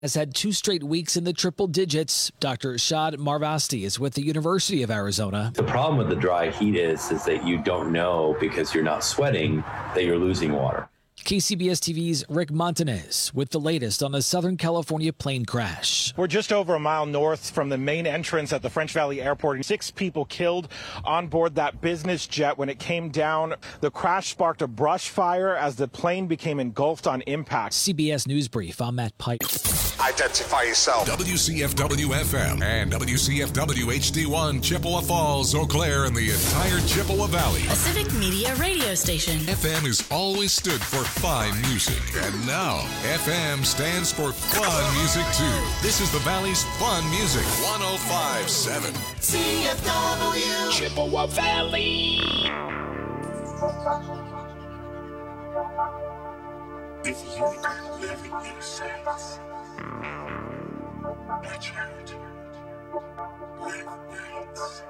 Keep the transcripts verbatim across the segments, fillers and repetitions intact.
has had two straight weeks in the triple digits. Doctor Shad Marvasti is with the University of Arizona. The problem with the dry heat is, is that you don't know, because you're not sweating, that you're losing water. K C B S T V's Rick Montanez with the latest on the Southern California plane crash. We're just over a mile north from the main entrance at the French Valley Airport. Six people killed on board that business jet when it came down. The crash sparked a brush fire as the plane became engulfed on impact. C B S News Brief, I'm Matt Pike. Identify yourself. W C F W F M and W C F W H D one, Chippewa Falls, Eau Claire, and the entire Chippewa Valley. A Civic Media radio station. F M has always stood for fine music. And now, F M stands for fun music, too. This is the Valley's fun music. one oh five point seven. C F W. Chippewa Valley. If you could live in your sense, watch out, live nights.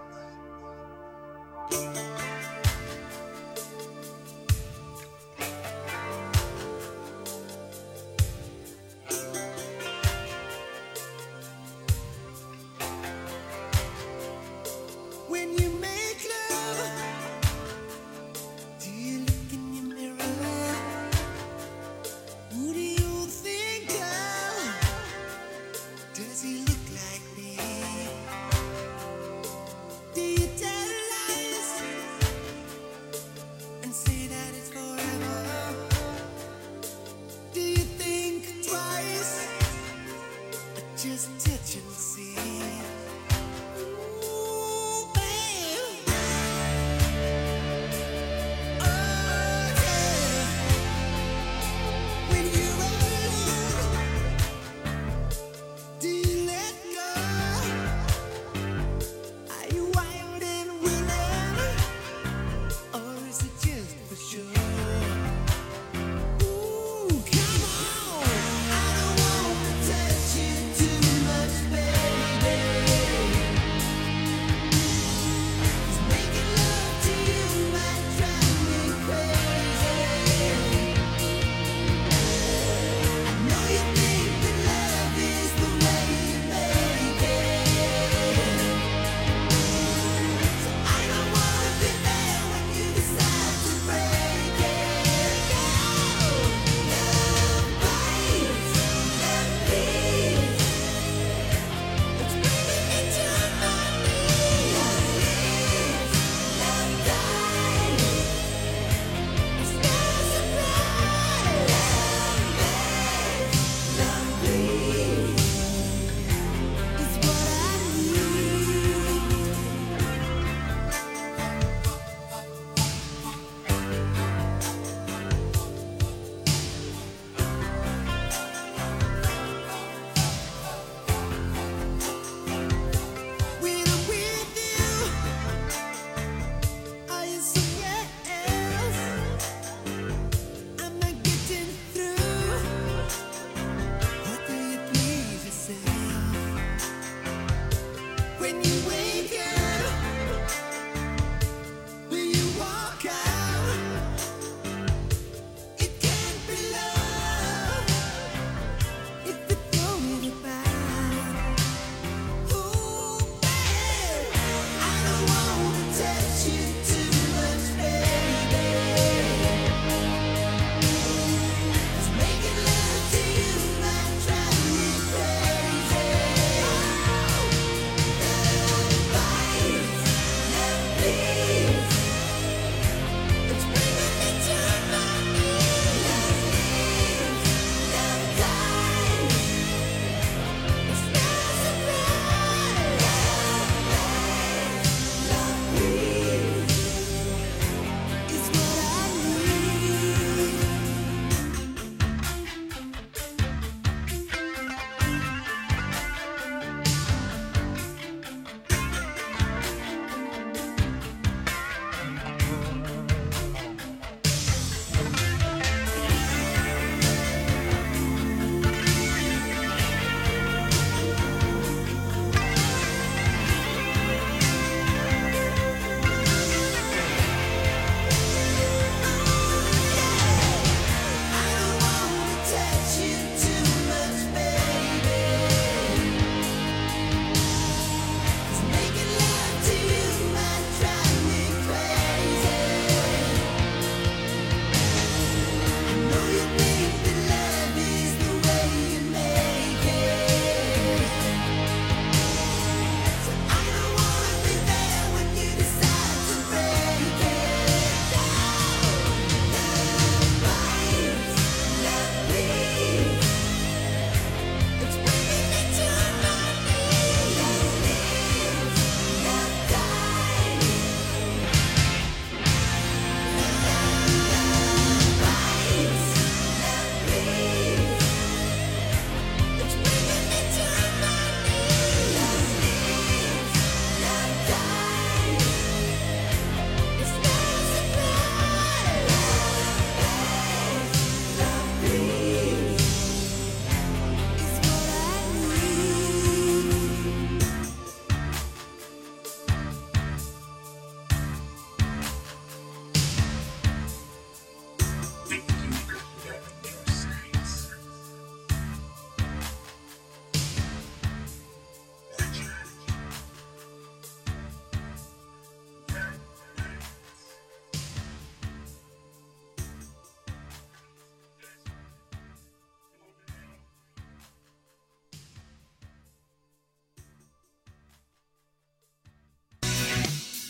When you make love, do you look in your mirror? Who do you think of? Does he look like me? Do you tell lies and say that it's forever? Do you think twice or just touch and see? Ooh, babe. Oh, yeah. When you're alone, do you let go? Are you wild and willing, or is it just for sure? Ooh, come on, I don't want to touch you too much.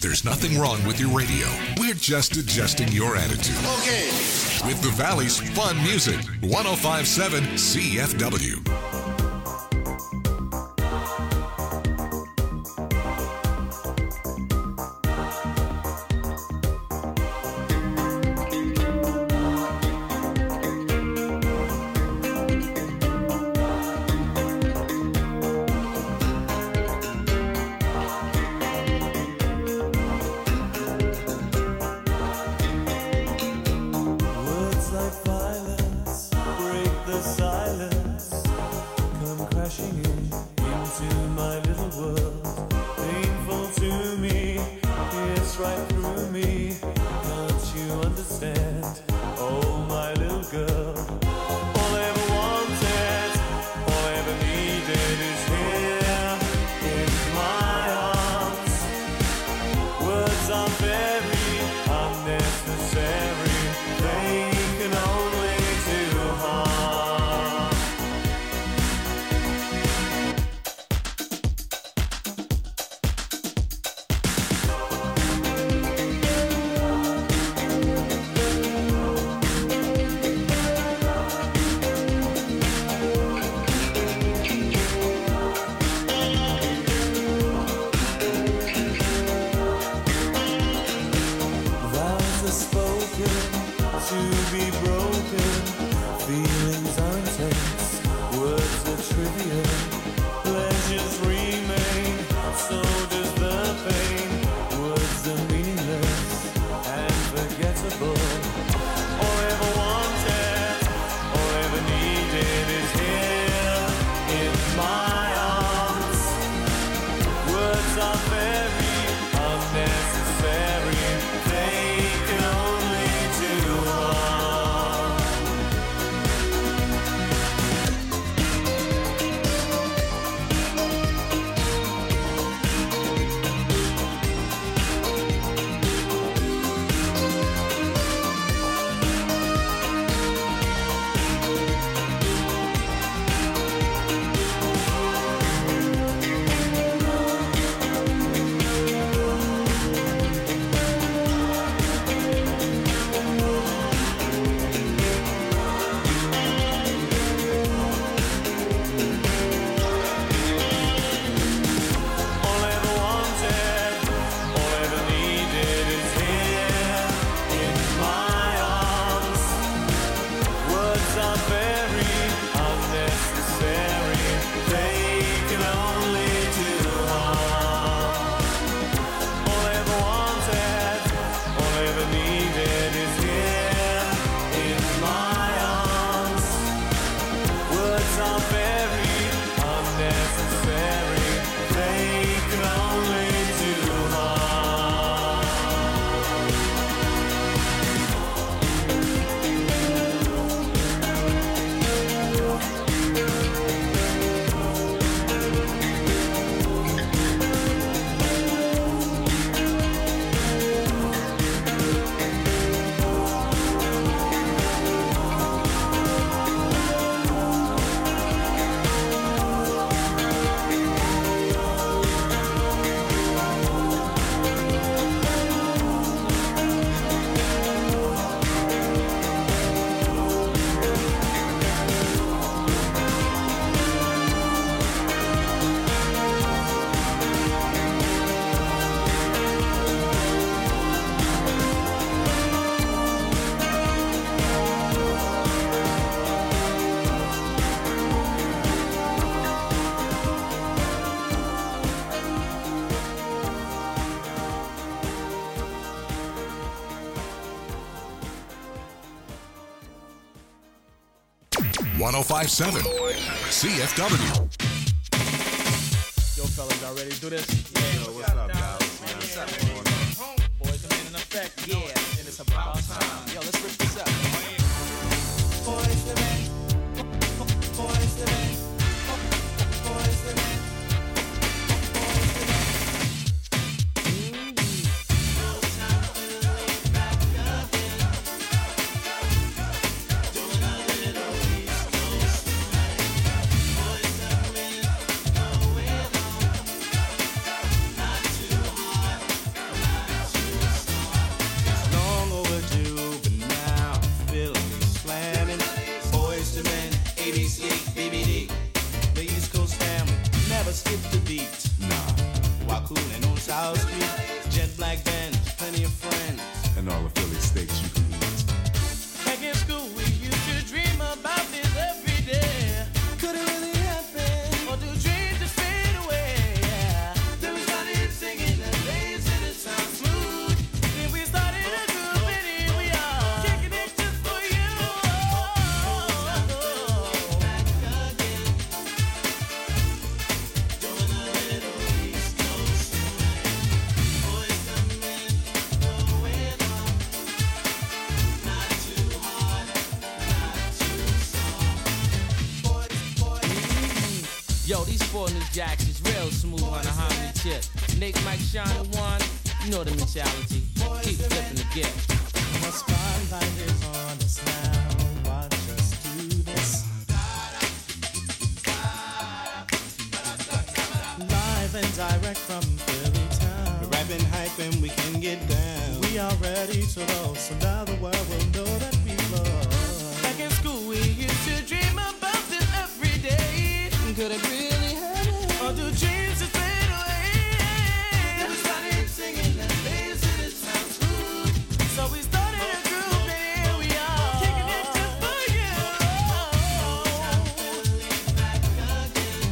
There's nothing wrong with your radio. We're just adjusting your attitude. Okay. With the Valley's fun music, one oh five point seven C F W. Words like violence break the silence, come crashing in into my little world. Painful to me, it's right through me. Can't you understand? Oh, my little girl. All I ever wanted, all I ever needed is here in my arms. Words are very unnecessary. They can only do harm. Vows are spoken to be broken. Feelings are intense. Words are trivial. Pleasures remain. So does the pain. Words are meaningless and forgettable. All I ever wanted, all I ever needed is here in my arms. Words are very unnecessary. They can only do harm. All I ever wanted, all I ever needed is here in my arms. Words are very unnecessary. They can only do harm. All I ever wanted, all I ever needed is here in my arms. Words are very unnecessary. They can only do harm. one oh five point seven C F W. Yo, fellas, y'all ready to do this? Yeah. Yo, what's up, guys? What's up? Boys, come in effect. Yeah. And it's about time. Yo, let's rip this up. Boys, the man. Boys, the man. Boys, the man. South Street, jet black Benz, plenty of friends. And all the Philly steaks you can eat. Back in school, we used to dream about this every day. Could it really happen? Or do dreams just fade away? Yeah. Then we started singing the days and it sounds smooth. Then we started a group and here we are, kicking it just for you. Back again, doing a little East Coast swing. Boys come in, going on. Not too hard, not too soft. Boys, boys. Yo, these four new jacks is real smooth on the harmony tip. Nick, Mike, Sean, and Juan, you know the mentality. Keep flipping the gift. The spotlight is on us now. Watch us do this. Live and direct from Philly town. We're rapping hype and we can get down. We are ready to roll, so now the world will know that we love. Back in school, we used to dream about this every day. Could it really happen? Or do dreams just fade away? Then we started singing the days and it sounds smooth. So we started a group and here we are, kicking it just for you. Back again,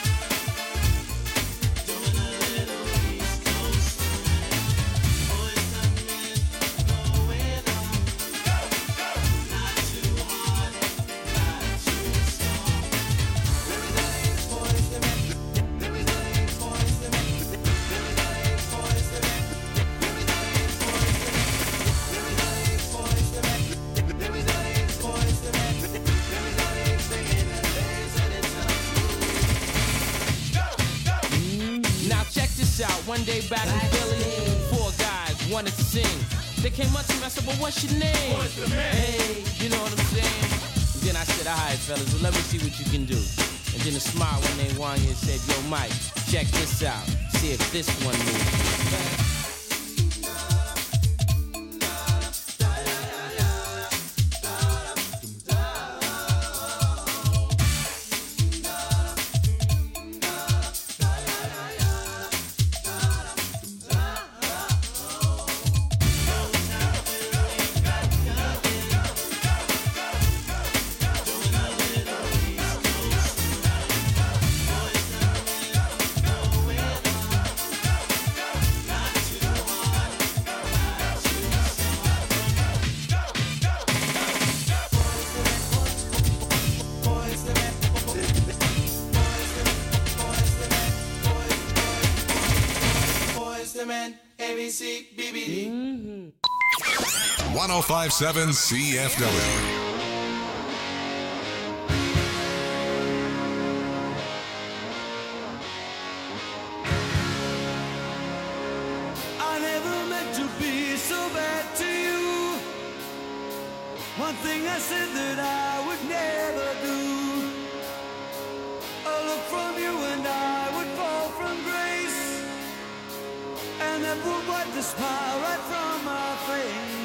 doing a little East Coast swing. Boys come in, going on. Go, go. Not too hard, not too soft. There is no age for us to make. There is no age for us to make. There is no age for us to make. There is no age for us to make. There is no age for us to make. There is no age for us to make. There is no age singing the days and it sounds smooth. Go, go. Now check this out. One day back in Philly, four guys wanted to sing. They came up to me, I said, "Well, what's your name?" Hey, you know what I'm saying? And then I said, "All right, fellas, well, let me see what you can do." And then a smile when they won you and said, "Yo, Mike, check this out. See if this one moves." A B C, B B D. one oh five point seven C F W. I never meant to be so bad to you. One thing I said that I would never do. A look from you and I would fall from grace, and that would wipe the smile right from my face.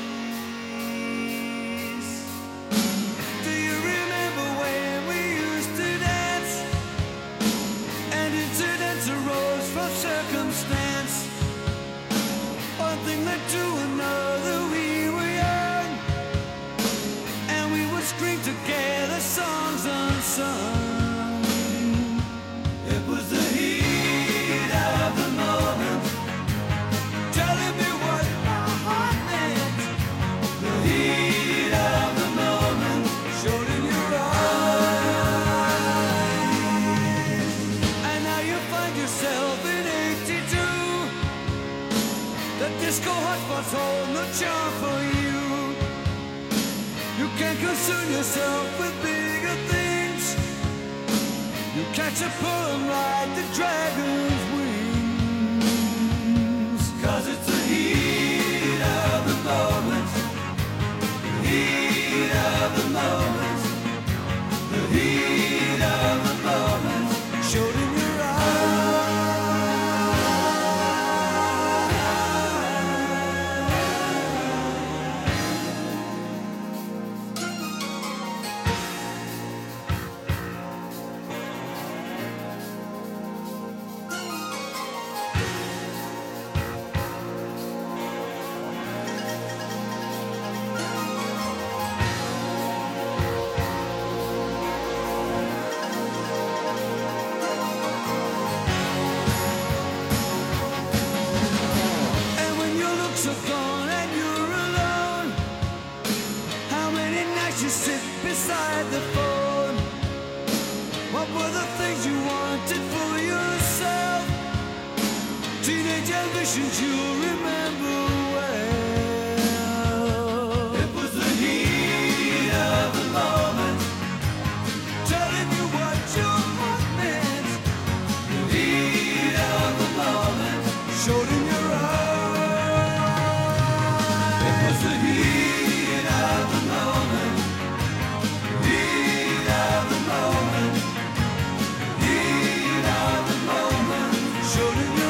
Do you remember when we used to dance? And incidents arose from circumstance. One thing led to another, we were young, and we would scream together songs unsung. It was the heat of the moment, telling me what my heart meant. The heat of the moment showed in your eyes. And now you find yourself in eighty-two. The disco hotspots hold no charm for you. You can't concern yourself with bigger things. You catch a pull and ride the dragon's wings. Cause it's the heat of the moment. The heat of the moment. The heat of the moment showed in your eyes. things you wanted for yourself. Teenage ambitions you'll remember well. It was the heat of the moment, telling you what your heart meant. The heat of the moment showed in your eyes. It was the heat of the moment, heat of the moment, heat of the moment showed in your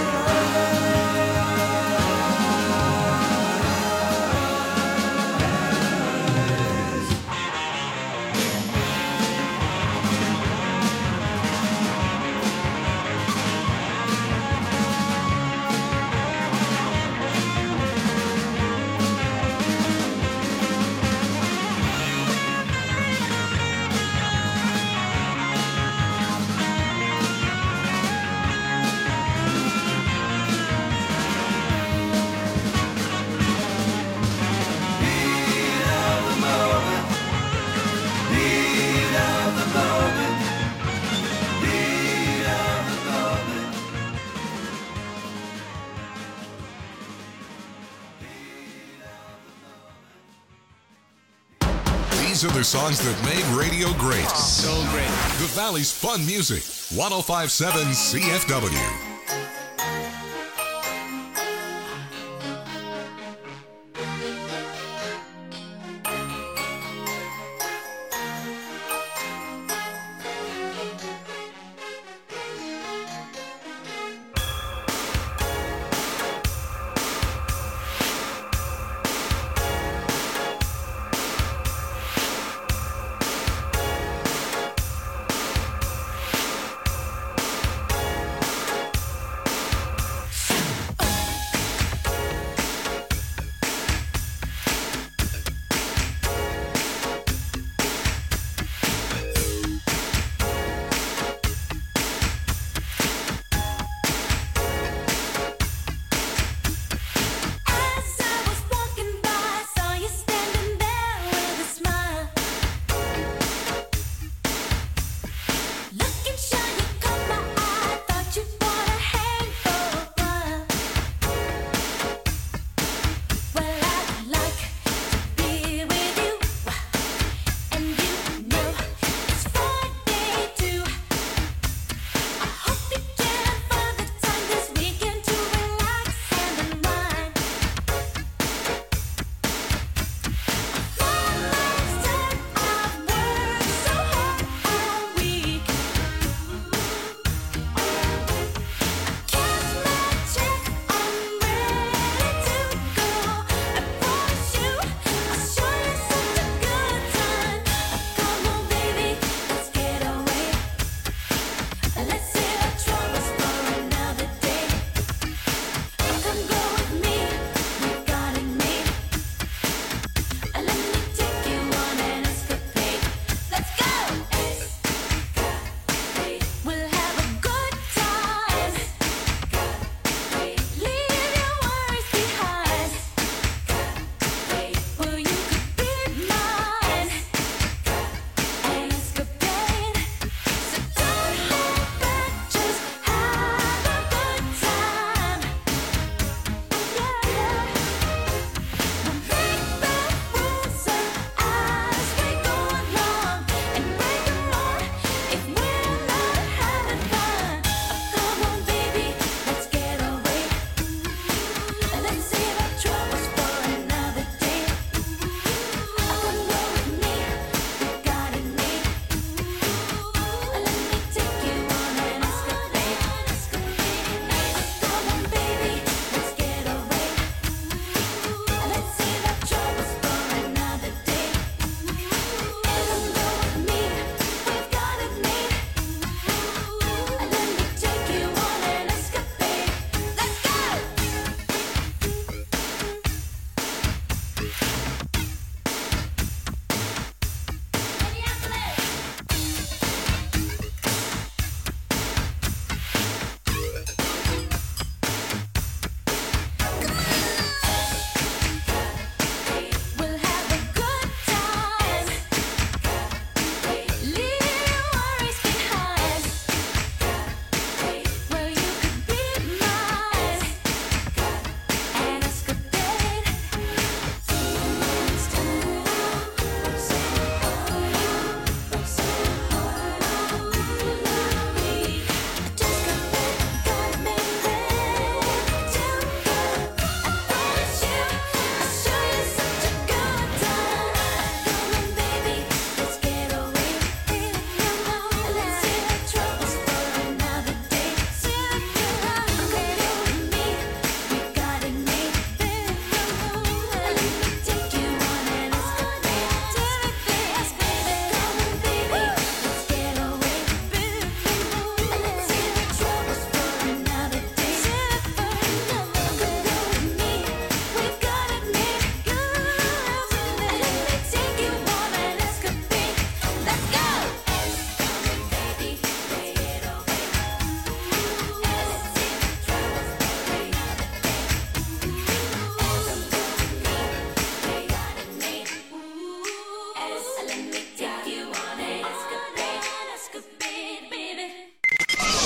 These are the songs that made radio great. So great. The Valley's Fun Music. one oh five point seven C F W.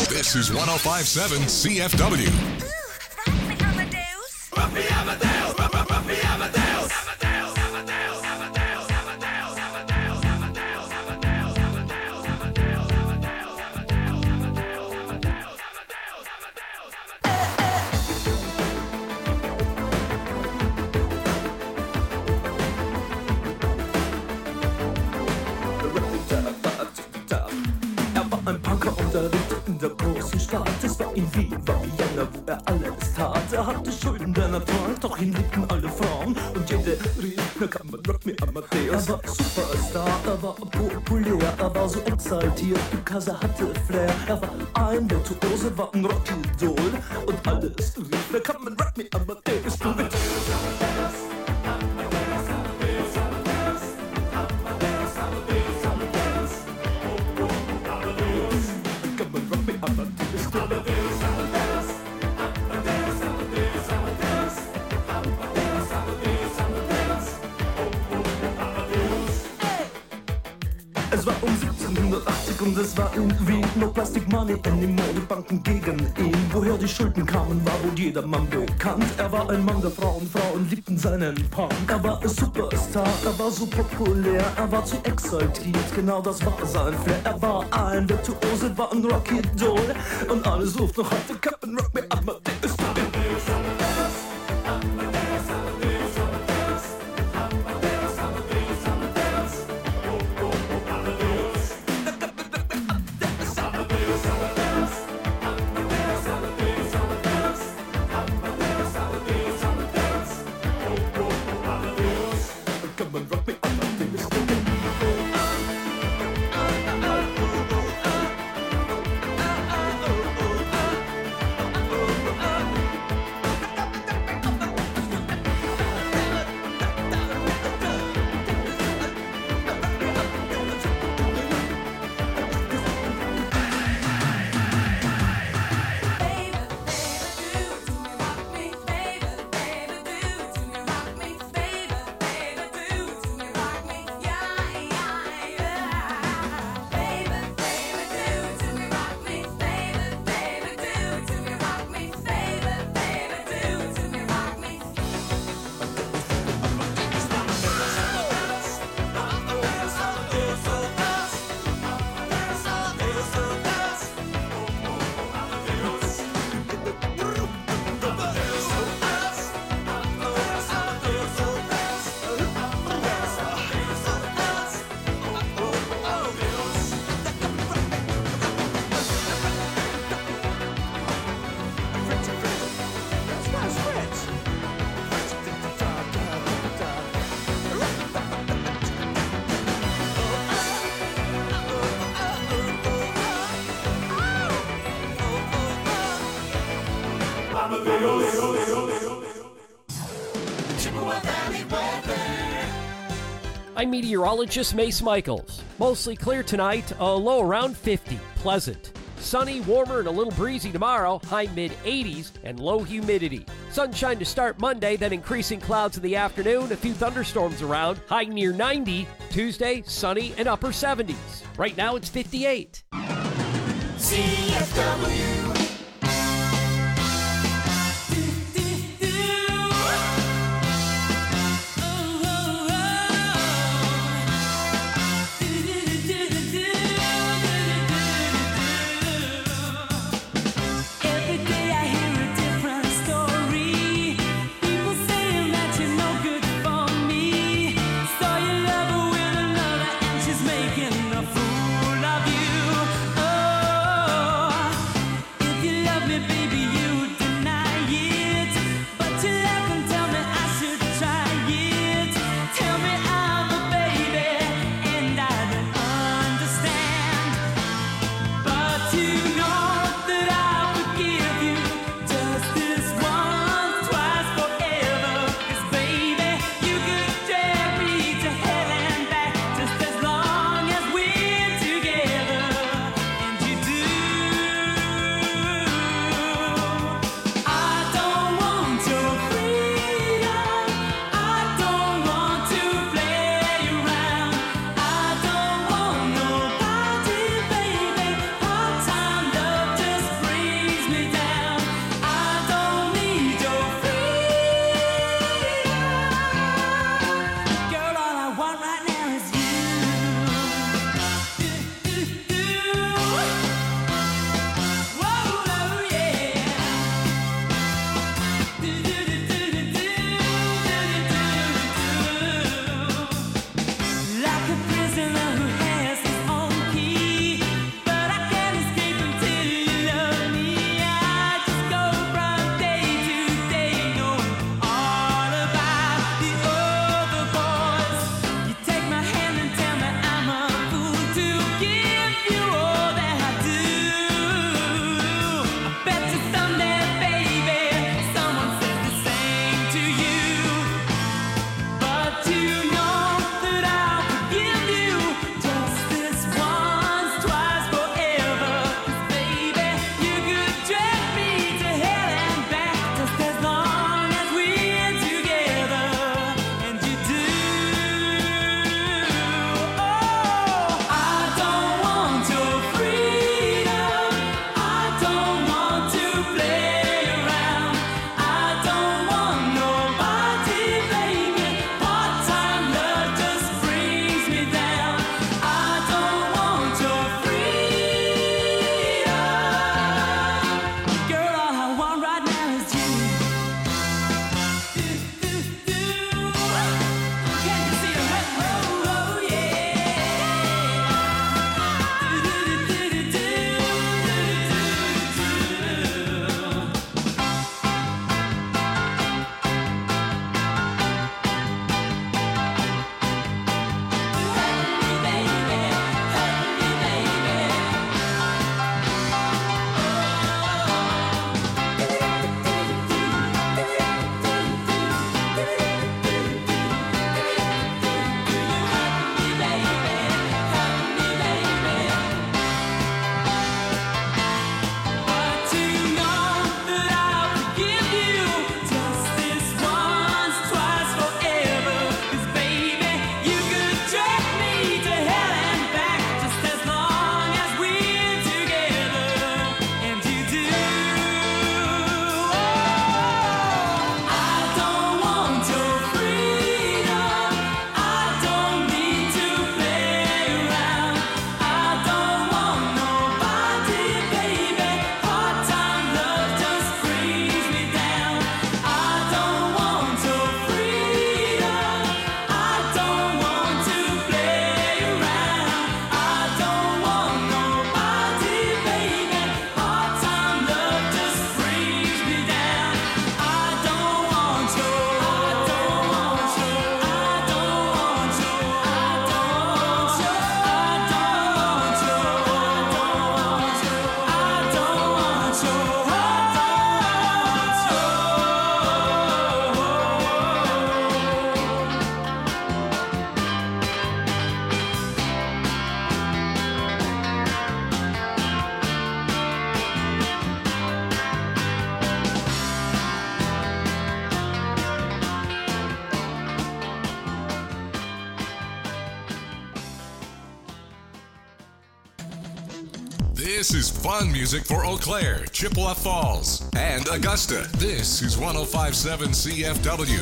This is one oh five point seven C F W. Der großen Stadt, es war in Wien, war Vienna, wo er alles tat. Er hatte Schulden, der Natur, doch ihn liebten alle Frauen. Und jede rief, na kann man rock me Amadeus. Er war Superstar, er war populär, er war so exaltiert, because er hatte Flair. Er war ein Virtuose, war ein Rockidol. Und alles rief, na kann man rock me Amadeus. Du mit Es war um siebzehnhundertachtzig und es war in Wien. No Plastic Money anymore, die Banken gegen ihn. Woher die Schulden kamen, war wohl jedermann bekannt. Er war ein Mann der Frauen, Frauen liebten seinen Punk. Er war ein Superstar, er war so populär, er war zu exaltiert, genau das war sein Flair. Er war ein Virtuose, war ein Rockidol. Und alle suchten noch heute Captain Rock Me Amadeus. I'm meteorologist Mace Michaels. Mostly clear tonight, a low around fifty. Pleasant. Sunny, warmer, and a little breezy tomorrow, high mid eighties, and low humidity. Sunshine to start Monday, then increasing clouds in the afternoon, a few thunderstorms around, high near ninety. Tuesday, sunny and upper seventies. Right now it's fifty-eight. C F W. Making a fool of you. Oh, This is fun music for Eau Claire, Chippewa Falls, and Augusta. This is one oh five point seven C F W.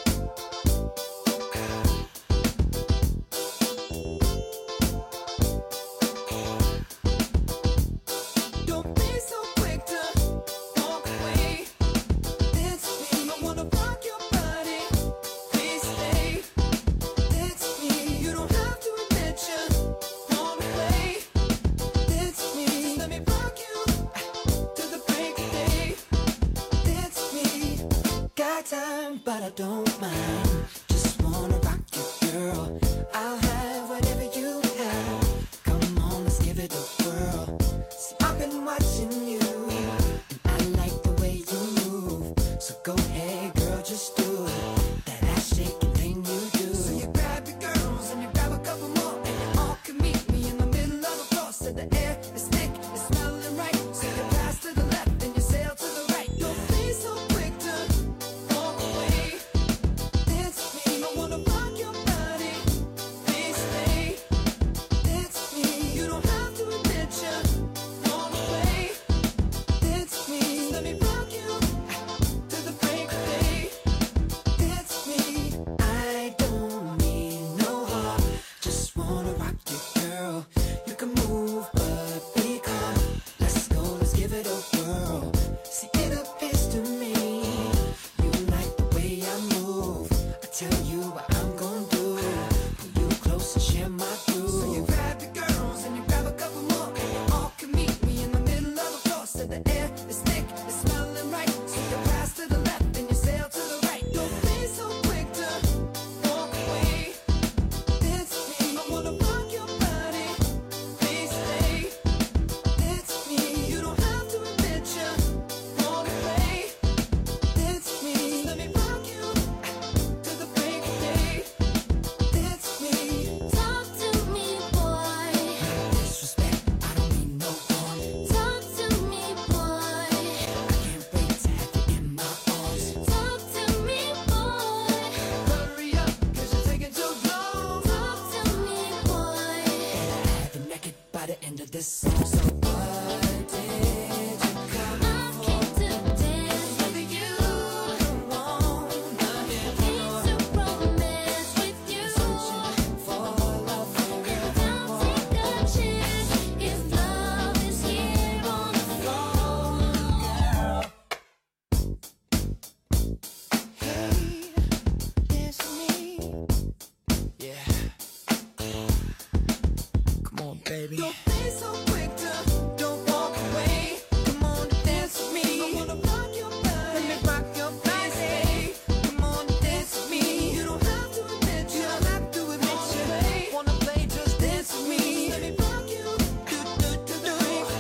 But I don't mind. Just wanna rock you, girl. I'll have whatever you have. Come on, let's give it a whirl. See, I've been watching you, and I like the way you move. So go ahead, girl, just do it. That ass shaking thing you do. So you grab your girls and you grab a couple more, and you all can meet me in the middle of the floor. So the air is thick, it's smelling right. So you pass to the left and you sail to the right. Don't be so quick to walk away. Baby. Don't be so quick to don't walk away. Come on and dance with me. I wanna rock your body. Let me rock your body. Come on and dance with me. You don't have to admit you. don't have to admit you. Wanna play, just dance with me. Let me rock you. Do do do do.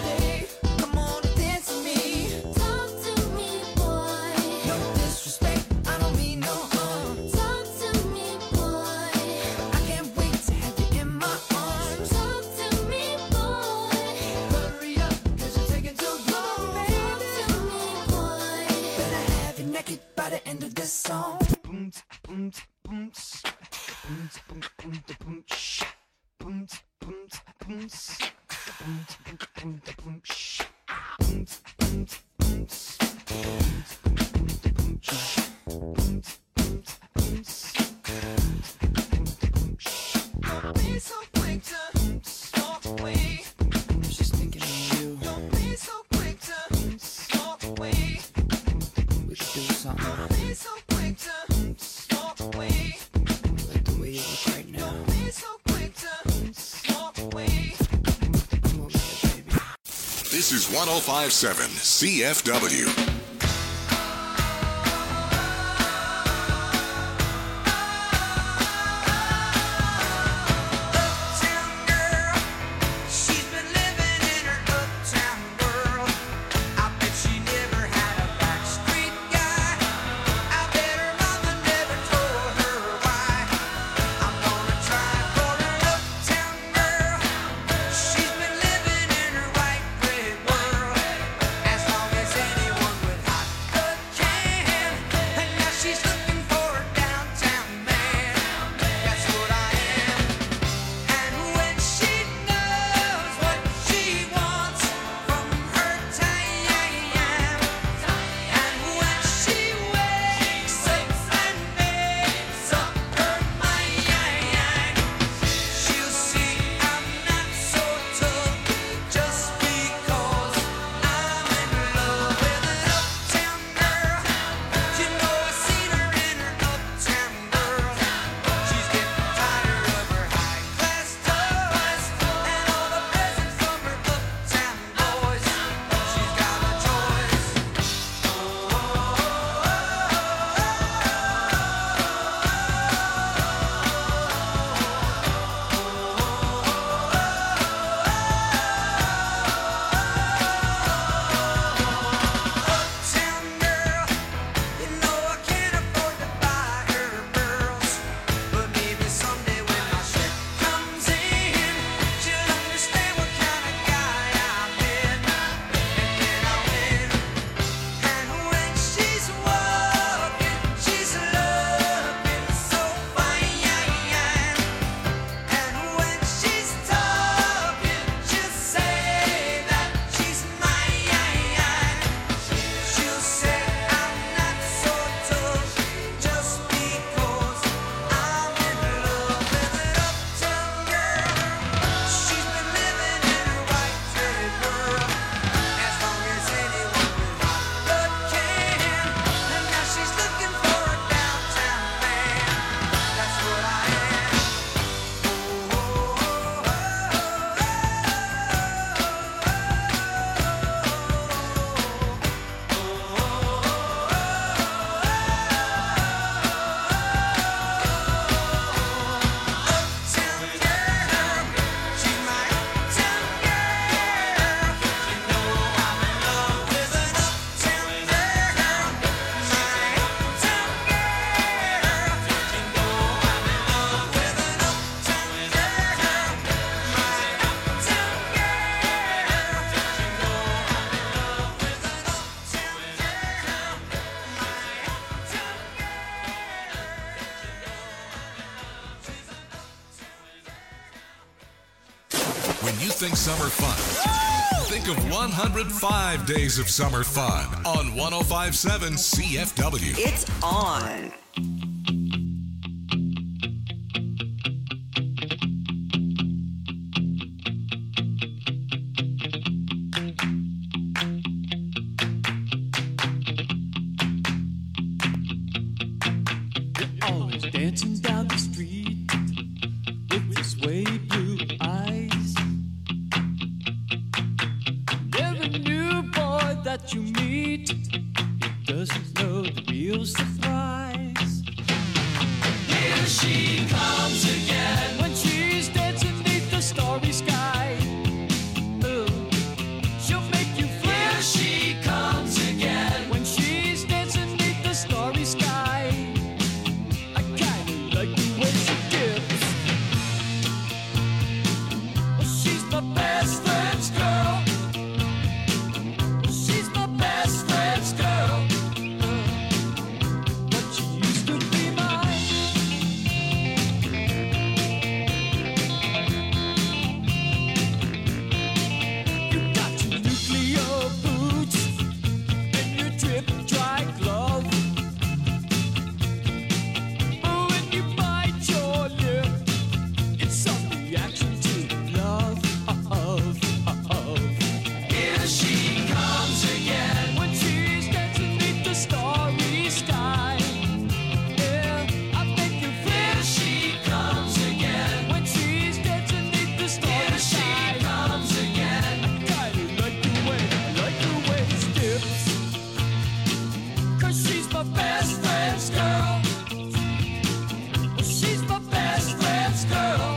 Come on and dance with me. Talk to me, boy. No disrespect, I don't mean no harm. Talk to me, boy. I can't wait to have you in my arms. Talk to me, boy. Hurry up, cause you're taking too long. Talk to me, boy. Better have you naked by the end of this song. Boom, boom, boom, boom, boom, boom, boom, boom, shh. Boom, boom, boom, boom, boom, boom, boom, shh. Boom, boom, boom, boom, boom, boom, shh. Boom, boom, boom, boom, shh. Don't be so quick to walk away. I was just thinking of you. Don't be so quick to walk away. We could do something. Don't be so quick to walk away. Like the way you look right now. Don't be so quick to walk away. Come over here, baby. This is one oh five point seven C F W. She's been living in her uptown world. I bet she never had a backstreet guy. I bet her mother never told her why. I'm gonna try for an uptown girl. She's been living in her white bread world. As long as anyone think summer fun? Think of one hundred five days of summer fun on one oh five point seven C F W. It's on. Always dancing down the street with your suede blue eyes. Every new boy that you meet, he doesn't know the real surprise. Here she comes again when she's dancing beneath the starry sky. Ooh, she'll make you fly. Here she comes again when she's dancing beneath the starry sky. I kinda like the way she dips. Well, she's my best friend's girl. She's my best friend's girl. But she used to be mine. You got your nuclear boots and your drip dry glove. Oh, when you bite your lip, it's some reaction to love. Here she comes again when she's dancing beneath the starry sky. Yeah, I make you feel. Here she comes again when she's dancing beneath the starry sky. Here she comes again. I kinda like the way, I like the way she dips. 'Cause she's my best friend's girl. Well, she's my best friend's girl.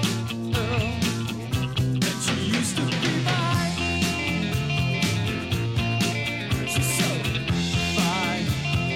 And she used to be mine. She's so fine.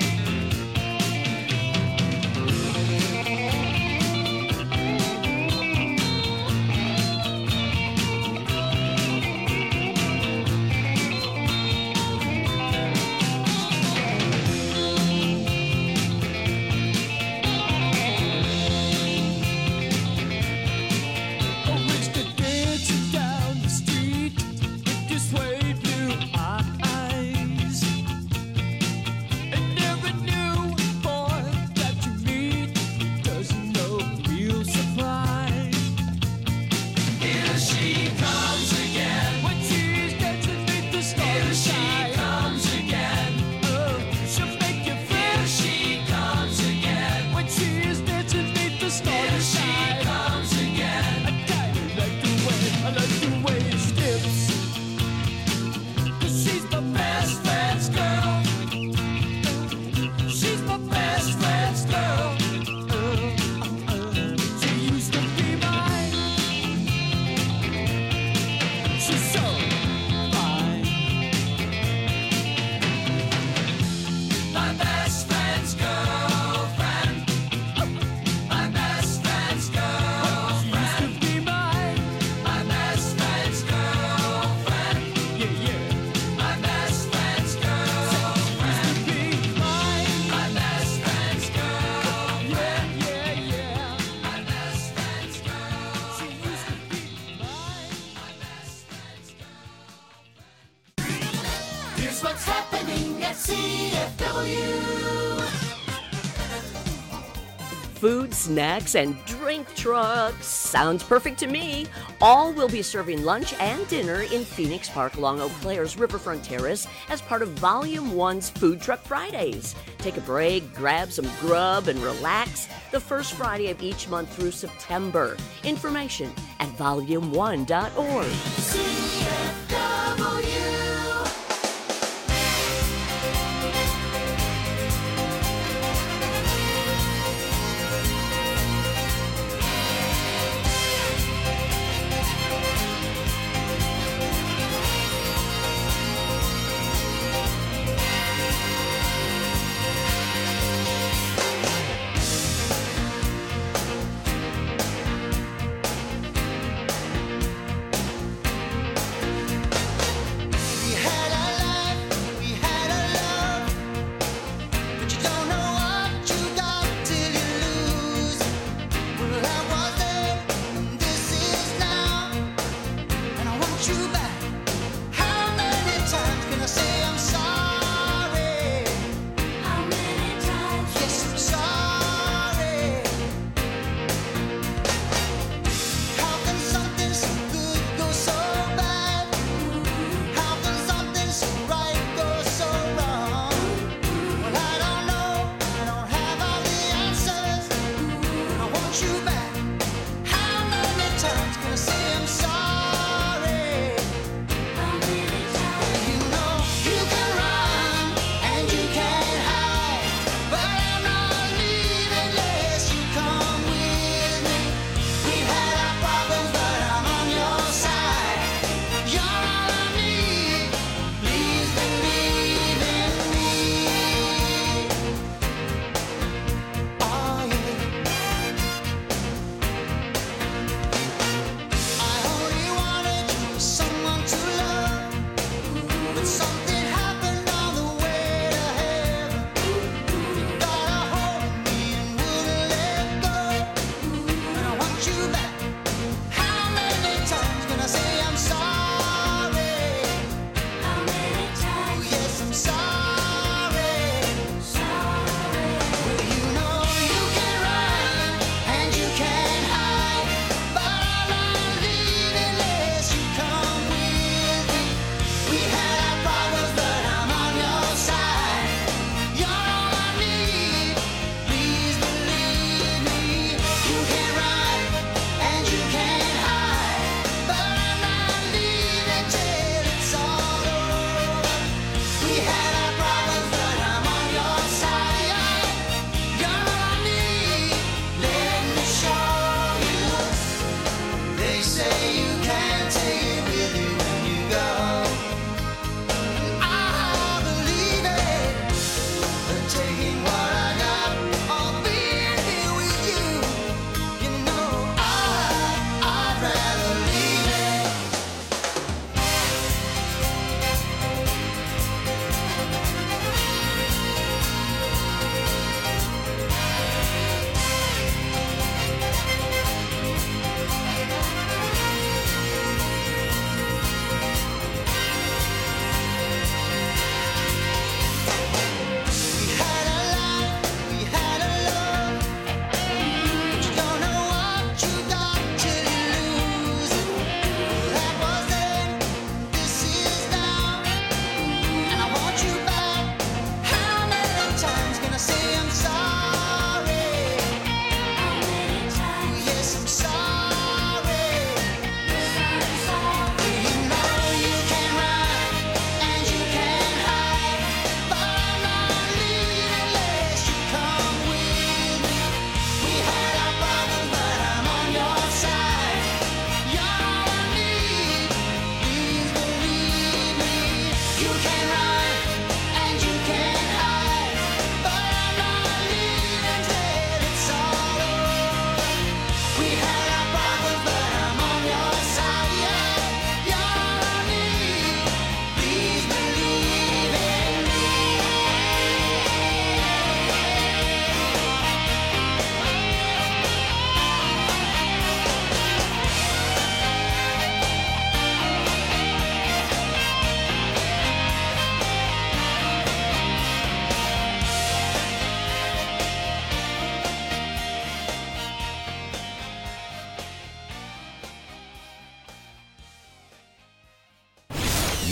Oh, it's the dancing down the street with your suede blue eyes. And every new boy that you meet doesn't know the real surprise. Here she comes again when she's dancing beneath the starry sky. Here she comes again. Oh, she'll make you feel. Here she comes again when she's dancing beneath the starry sky. Here she comes again. I kinda like the way, I like the way she dips. 'Cause she's my best friend's girl. She's my best friend's girl. She used to be mine. She's so fine. My best friend's girlfriend. My best friend's girlfriend. She used to be mine. My best friend's girlfriend. Yeah, yeah. My best friend's girlfriend. She used to be mine. My best friend's girlfriend. Yeah, yeah, yeah. My best friend's girl. She used to be mine. My best friend's girl. Here's what's happening at C F W. Food, snacks, and drink trucks. Sounds perfect to me. All will be serving lunch and dinner in Phoenix Park along Eau Claire's Riverfront Terrace as part of Volume one's Food Truck Fridays. Take a break, grab some grub, and relax the first Friday of each month through September. Information at volume one dot org. C F W.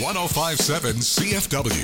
one oh five point seven C F W.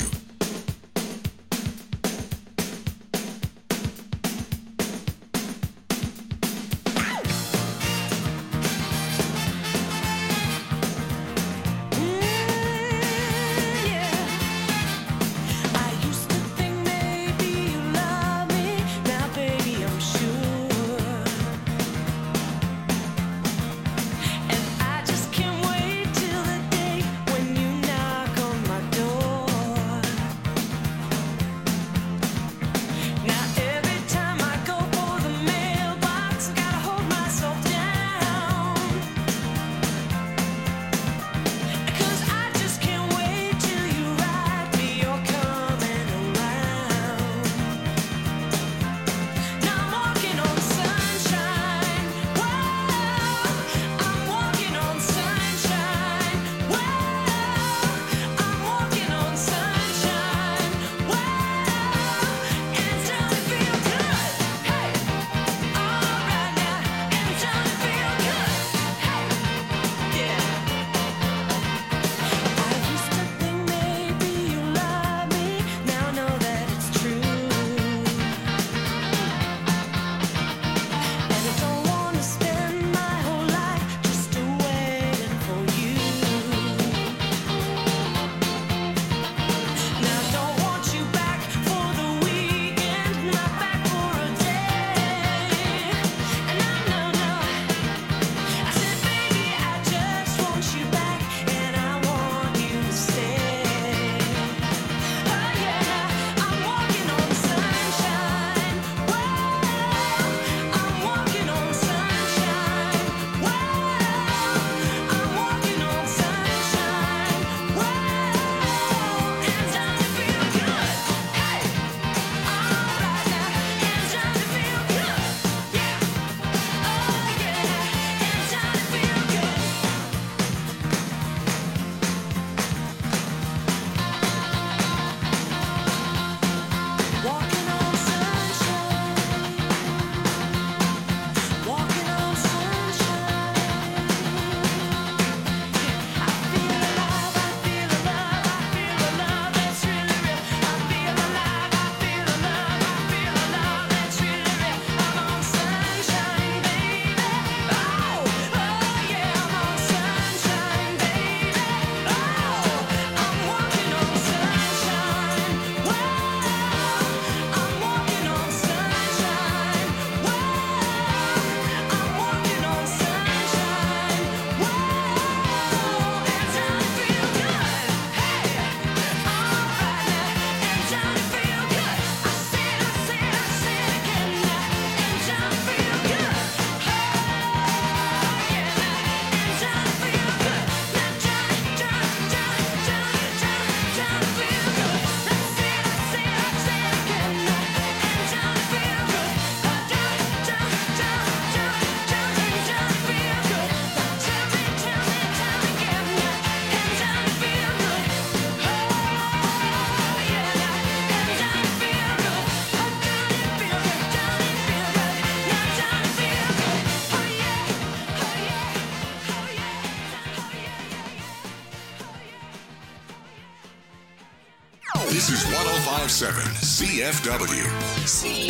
This is one oh five point seven C F W. C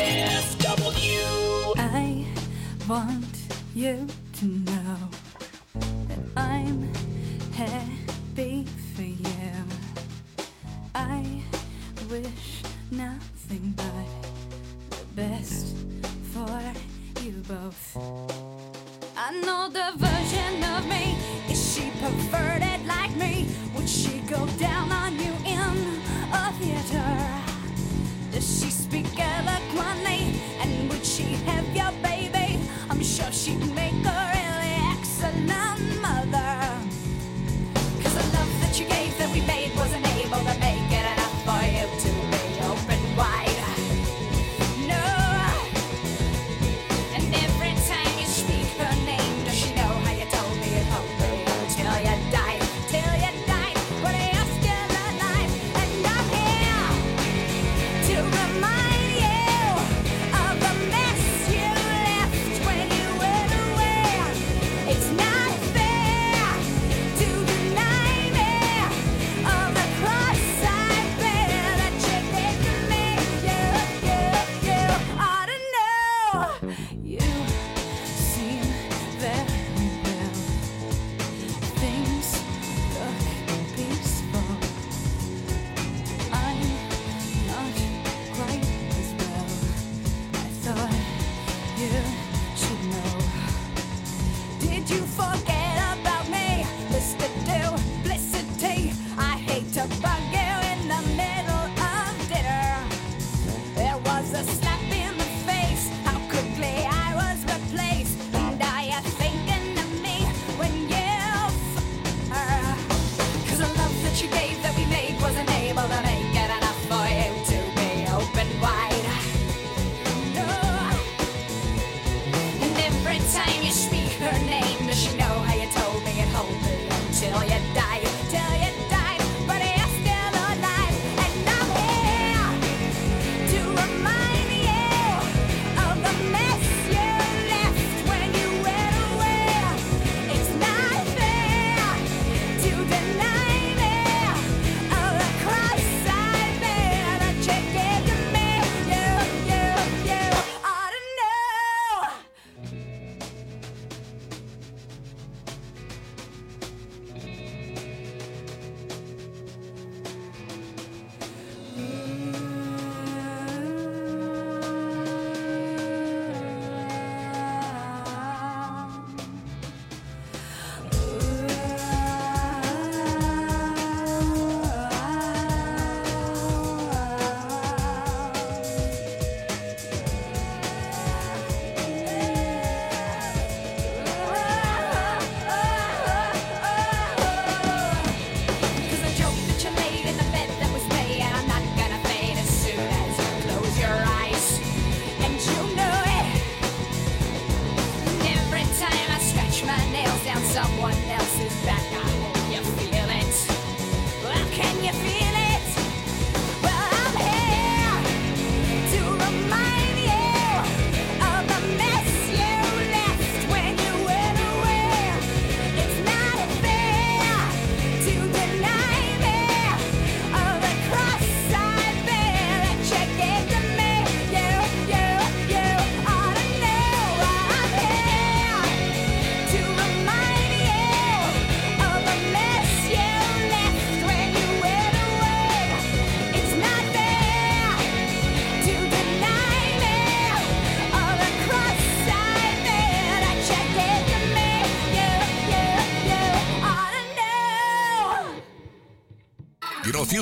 F W. I want you to know that I'm happy for you. I wish nothing but the best for you both. I know the version of me. Is she perverted like me? Would she go down on you in a theater? Does she speak eloquently? And would she have your baby? I'm sure she'd make a really excellent mother. Cause the love that you gave that we made wasn't able to make it enough for you to be open wide. No. And every time you speak her name, does she know how you told me you'd hold me until you died? Till you died, but you're still alive. And I'm here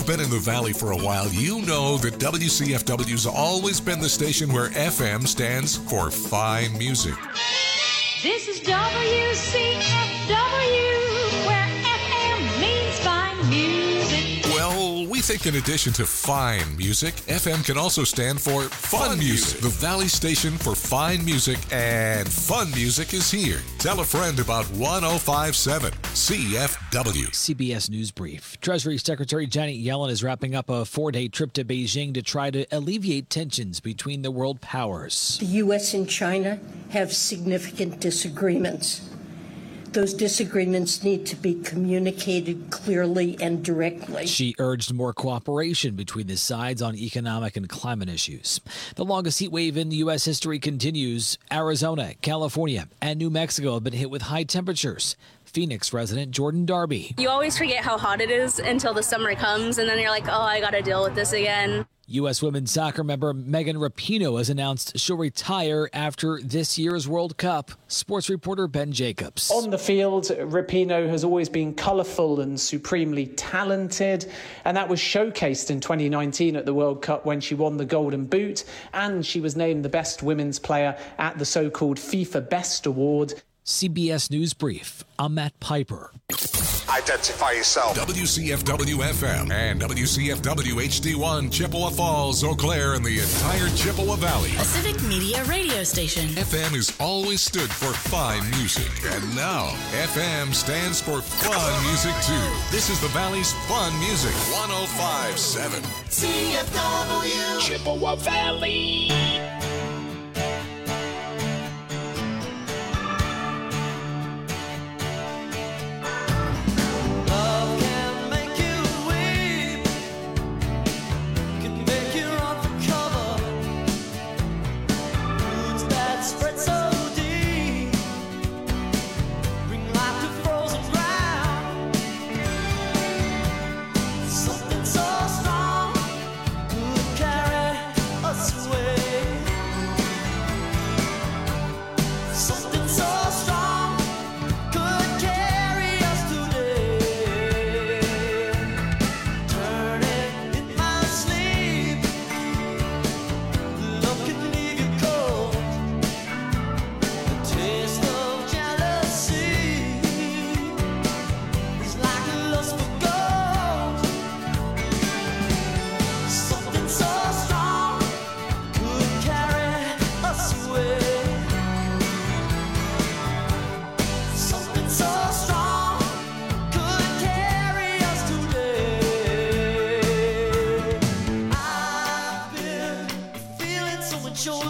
been in the Valley for a while, you know that W C F W's always been the station where F M stands for fine music. This is W C F W, where F M means fine music. Well, we think in addition to fine music, F M can also stand for fun, fun music. music. The Valley station for fine music, and fun music is here. Tell a friend about one oh five point seven C F W. C B S News Brief. Treasury Secretary Janet Yellen is wrapping up a four-day trip to Beijing to try to alleviate tensions between the world powers. The U S and China have significant disagreements. Those disagreements need to be communicated clearly and directly. She urged more cooperation between the sides on economic and climate issues. The longest heat wave in U S history continues. Arizona, California, and New Mexico have been hit with high temperatures. Phoenix resident Jordan Darby. You always forget how hot it is until the summer comes, and then you're like, oh, I got to deal with this again. U S women's soccer member Megan Rapinoe has announced she'll retire after this year's World Cup. Sports reporter Ben Jacobs. On the field, Rapinoe has always been colourful and supremely talented, and that was showcased in twenty nineteen at the World Cup when she won the Golden Boot, and she was named the best women's player at the so-called FIFA Best Award. C B S News Brief. I'm Matt Piper. Identify yourself. W C F W F M and W C F W H D one, Chippewa Falls, Eau Claire, and the entire Chippewa Valley. A Civic Media radio station. F M has always stood for fine music, and now F M stands for fun music too. This is the Valley's fun music. one oh five point seven C F W Chippewa Valley. Joy.